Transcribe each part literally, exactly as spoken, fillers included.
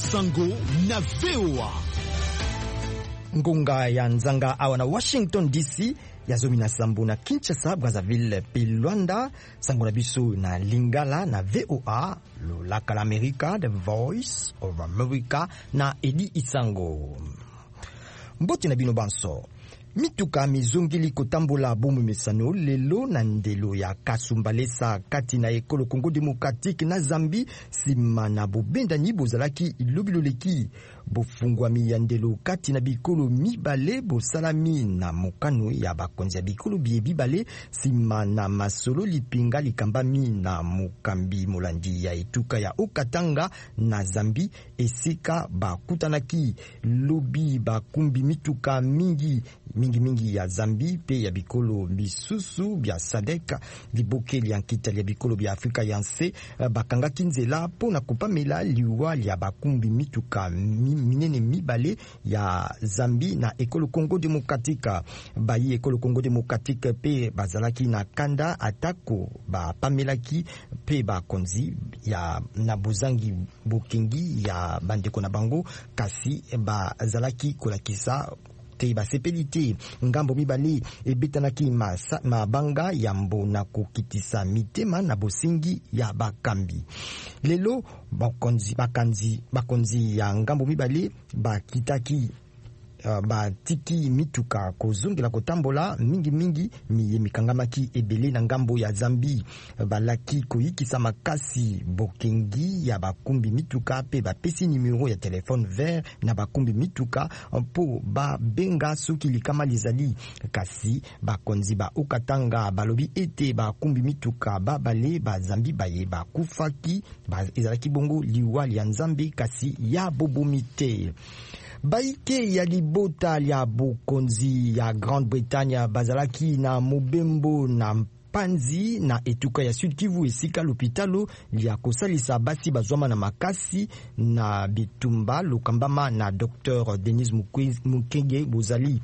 Isango na V O A. Ngonga ya nzanga awa na Washington D C ya zomi na sambu na Kinshasa, Brazzaville pe Luanda, sango na biso na Lingala na V O A, lo laka la America, The Voice of America na Edi Isango. Mboti na bino banso. Mituka mizungili kotambola bomu mesano lelo na ndelo ya Kasumbalesa kati na ekolo Congo Democratique na Zambie sima na bobenda ni bozalaki ilobiloleki bofungwami ya ndelo kati na bikolo mibale bosalami na mokano ya bakonzi ya bikolo bie bibale sima na masolo lipinga likambami na mokambi molandi ya etuka ya Okatanga na Zambie esika bakutanaki lobi bakumbi mituka mingi mingi mingi ya Zambie pe ya bikolo bisusu bya Sadek libokeli yankita ya bikolo bya Afrika yanse bakanga kinzela pona kupamela liwa ya bakumbi mituka minene mibale ya Zambie na ekolo Congo Democratique bayi ekolo Congo Democratique pe bazalaki na kanda atako ba pamelaki pe bakonzi ya na bozangi bokengi ya bandeko na bango kasi bazalaki kolakisa te basepelite ngambo mibali ebetanaki mabanga ya mbona kokitisa mitema na bosingi ya bakambi. Lelo bakonzi bakanzi bakonzi ya ngambo mibali bakitaki Uh, ba tiki mituka kozungela kotambola mingi mingi miye mikangamaki ebele na ngambo ya Zambie balaki koyikisa makasi bokengi ya bakumbi mituka pe bapesi numero ya telefone vert na bakumbi mituka po ba benga soki likama lizali kasi bakonzi ba Okatanga balobi ete bakumbi mituka babale ba Zambie baye bakufaki ba ezalaki bongo liwali ya Nzambe kasi ya bobomite. Baike ya libota ya bokonzi ya Grande-Bretagne bazalaki na mobembo na panzi na etuka ya Sud Kivu esika lopitalo lia kosalisa basi bazwama na makasi na bitumba lokambama na Docteur Denis Mukwege bozali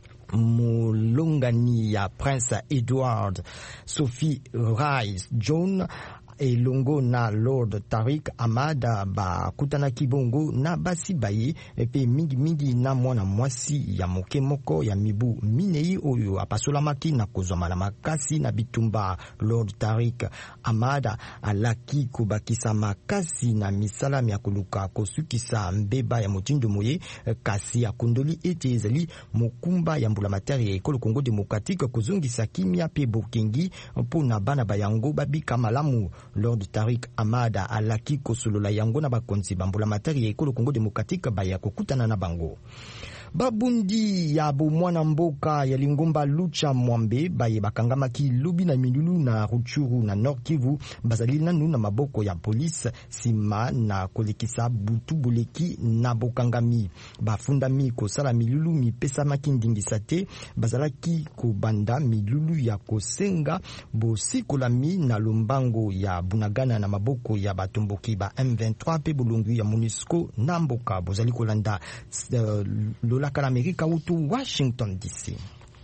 molongani ya Prince Edward Sophie Rice John elongo na Lord Tariq Amada ba kutanaki bongo na basi baye pe mingi mingi na mwana mwasi ya moke moko ya mibu minei oyo apasolamaki na kozoma na makasi na bitumba. Lord Tariq Amada alaki kobakisa makasi na misala ya koluka kosukisa mbeba ya motindo moye kasi ya kondoli ete ezali mokumba ya mbula materi ya ekolo Congo Democratique kozongisa kimia pe bokengi mpona bana bayango babika malamu. Lord Tariq Amada alaki kosolola yango na bakonzi bambula materi ya ekolo Congo Democratique baya kokutana na bango. Babundi ya bomwana mboka ya Lingomba Lucha Mwambe baye bakangamaki lubi na milulu na Ruchuru na Nord Kivu bazali nanu na maboko ya police sima na kolekisa butu buleki na bokangami bafundami kosala milulu mipesa makindingisa te bazalaki kobanda milulu ya kosenga bosikolami na lombango ya Bunagana na maboko ya batomboki ba M vingt-trois pe bulungu ya MONUSCO na mboka bozali kolanda uh, lolaka la Amerika utu Washington D C.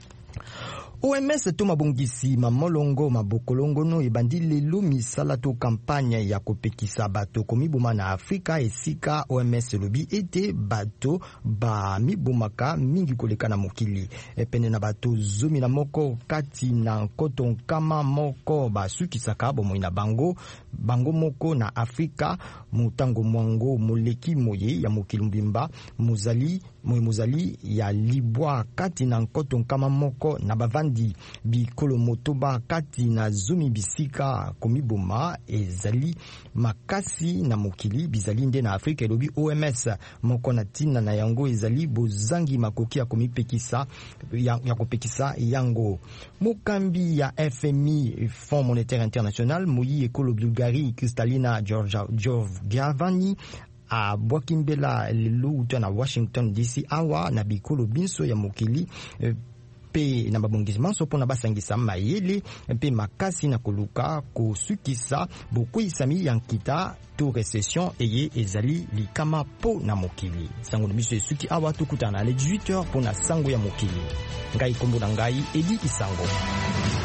O M S to mabongisi mamolongo mabokolongo no ebandi lelo misala to kampanya ya kopekisa bato komiboma na Afrika esika O M S lobi ete bato ba mibomaka mingi koleka na mokili epene na bato zomi na moko kati na nkoto nkama moko basukisaka bomoi na bango bango moko na Afrika mutango mwango moleki moye ya mokili mbimba muzali moye muzali ya libwa kati na nkoto nkama moko na bavandi bikolo motoba kati na zumi bisika komiboma ezali makasi na mokili bizali nde na Afrika elobi O M S moko na tina na yango ezali bozangi makoki ya komipekisa ya, ya kopekisa yango. Mokambi ya F M I Fonds Monétaire International moyi ekolo Bulgarie Kristalina Georgievani a Bwakimbela lelo uta na Washington D C awa na bikolo binso ya mokili pe na babongizima so pona basangisa mayele pe makasi na koluka kosukisa bokwisa yankita to recession eye ezali likama po na mokili sango na biso esuki awa tukutana le dix-huit heures pona sango ya mokili ngai kombo na ngai Edi Isango.